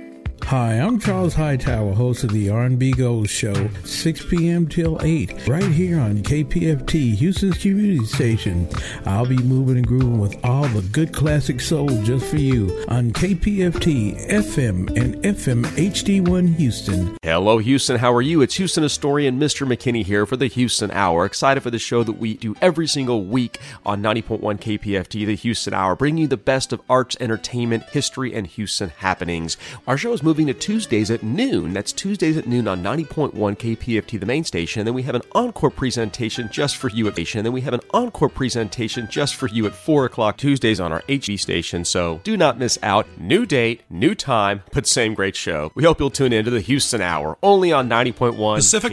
Hi, I'm Charles Hightower, host of the R and B Gold Show, six p.m. till eight, right here on K P F T, Houston's community station. I'll be moving and grooving with all the good classic soul just for you on K P F T, F M, and F M H D one Houston. Hello, Houston. How are you? It's Houston historian Mister McKinney here for the Houston Hour. Excited for the show that we do every single week on ninety point one K P F T, the Houston Hour, bringing you the best of arts, entertainment, history, and Houston happenings. Our show is moving to Tuesdays at noon. That's Tuesdays at noon on ninety point one K P F T, the main station. And then we have an encore presentation just for you at station. And then we have an encore presentation just for you at four o'clock Tuesdays on our H D station. So do not miss out. New date, new time, but same great show. We hope you'll tune in to the Houston Hour, only on ninety point one Pacific